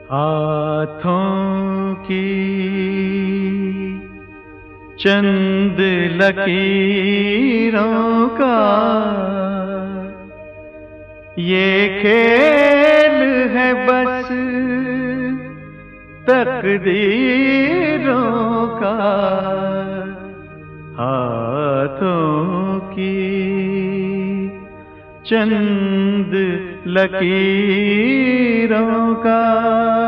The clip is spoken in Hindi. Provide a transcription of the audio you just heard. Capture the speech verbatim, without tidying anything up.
हाथों की चंद लकीरों का ये खेल है बस तकदीरों का। हाथों की चंद लकीरों का।